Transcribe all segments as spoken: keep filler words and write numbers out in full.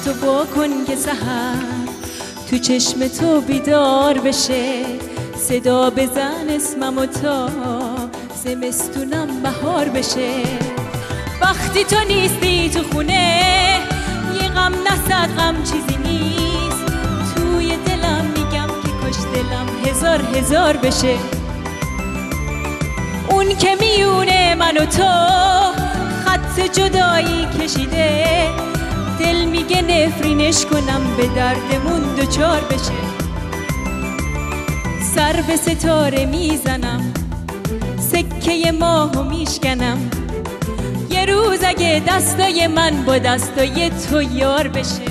چشماتو وا کن که سحر تو چشم تو بیدار بشه، صدا بزن اسممو تا زمستونم بهار بشه. وقتی تو نیستی تو خونه یه غم نصد غم چیزی نیست، توی دلم میگم که کاش دلم هزار هزار بشه. اون که میونه من و تو خط جدایی کشیده، دل میگه نفرینش کنم به دردمون دوچار بشه. سر به ستاره میزنم، سکه ماهو میشکنم، یه روز اگه دستای من با دستای تو یار بشه.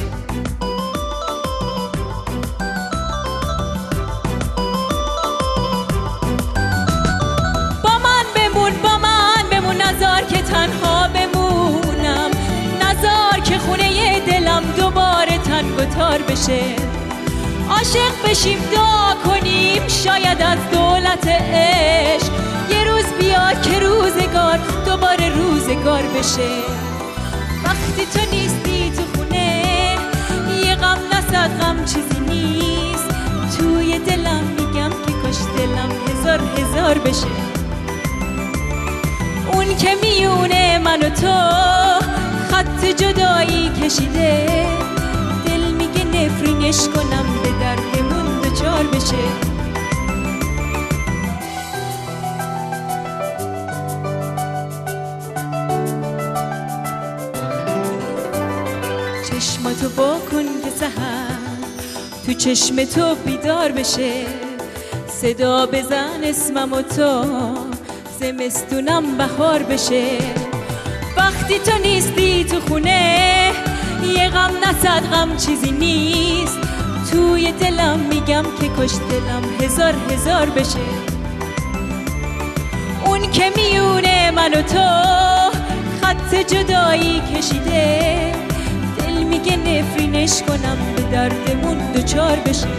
با من بمون، با من بمون، نذار که تنها بمونم، نذار که خونه دلم دوباره تنگ و تار بشه. عاشق بشیم دعا کنیم شاید از دولت عشق یه روز بیاد که روزگار دوباره روزگار بشه. وقتی تو نیستی تو خونه یه غم نصد غم چیزی نیست، توی دلم میگم که کاش دلم هزار هزار بشه. اون که میونه من و تو خط جدایی کشیده، دل میگه نفرینش کنم به دردمون دوچار بشه. چشماتو وا کن که سحر تو چشم تو بیدار بشه، صدا بزن اسممو تا زمستونم بهار بشه. وقتی تو نیستی تو خونه یه غم نصد غم چیزی نیست، توی دلم میگم که کاش دلم هزار هزار بشه. اون که میونه من و تو خط جدایی کشیده، دل میگه نفرینش کنم به دردمون دوچار بشه.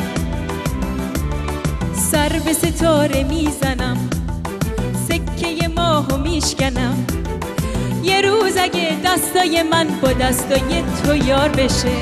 سر به ستاره میزنم، سکه ماهو میشکنم، یه روز اگه دستای من با دستای تو یار بشه.